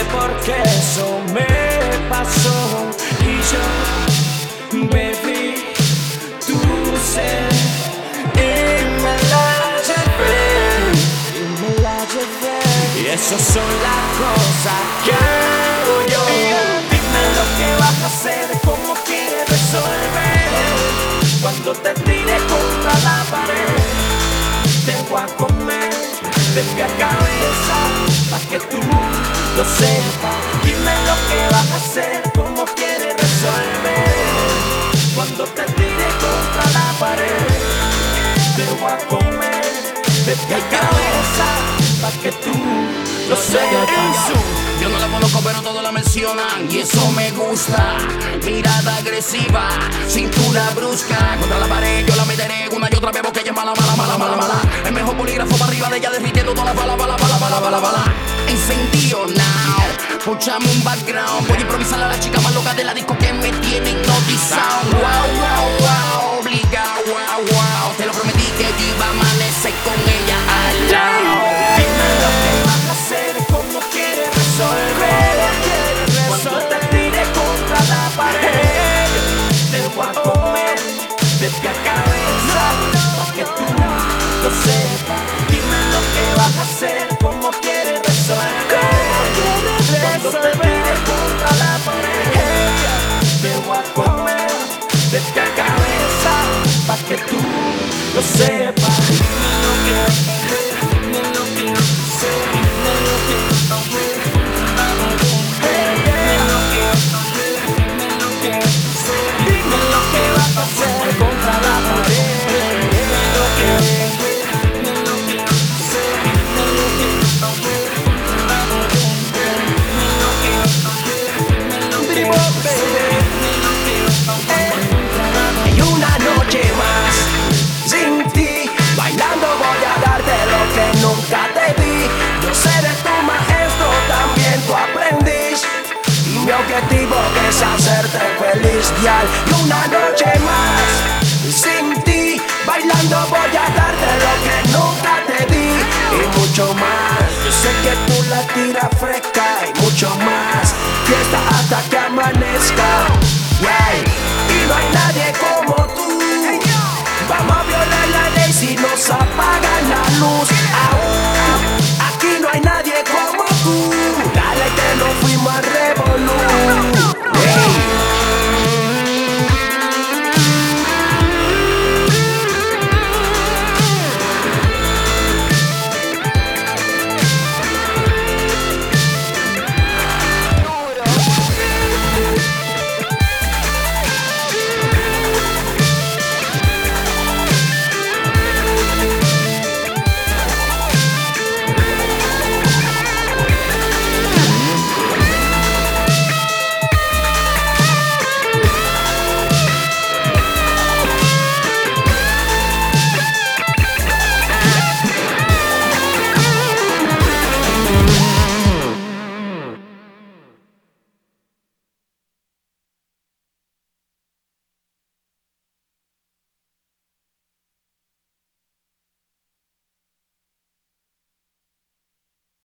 porque eso me pasó y yo, baby, tú sé, y me la llevé, y eso son las cosas que hago yo. Dime lo que vas a hacer, cómo quieres resolver cuando te tire contra la pared. Te voy a comer de pie a cabeza pa' que tú lo sepas. Dime lo que vas a hacer, cómo quieres resolver cuando te tire contra la pared. Te voy a comer de pie a cabeza pa' que tú lo sepas. Yo no la conozco pero todos la mencionan y eso me gusta. Mirada agresiva, cintura brusca, contra la pared yo la meteré una y otra vez porque ella es mala, mala, mala, mala, mala. El mejor polígrafo para arriba de ella derritiendo todas las balas. Encendido now, ponchame un background. Voy a improvisar a la chica más loca de la disco que me tiene hipnotizado. Wow, obligado, wow. Te lo prometí que yo iba a amanecer con ella al lado. Dime lo que vas a hacer, cómo quieres resolver cuando te tire contra la pared. Te voy a comer de pie a cabeza pa' que tú lo sepas. Dime lo que vas a hacer, cómo quieres resolver cuando te tire contra la pared. Te voy a comer de pie a cabeza pa' que tú lo sepas. Dime lo que vas a hacer, dime lo que vas a hacer, dime lo que vas a hacer. Dime lo que vas a hacer contra la pared. Dime lo que vas a hacer, dime lo que vas a hacer, dime lo que vas a hacer contra la pared. Dime lo que vas a hacer, dime lo que vas a hacer, dime lo que vas a hacer contra la pared. Y una noche más sin ti, bailando voy a darte lo que nunca te di. Yo seré tu maestro, también tu aprendiz, y mi objetivo es hacerte feliz, dial. Y una noche más sin ti, bailando voy a darte lo que nunca te di y mucho más. Yo sé que tú la tiras fresca y mucho más. Fiesta hasta que amanezca.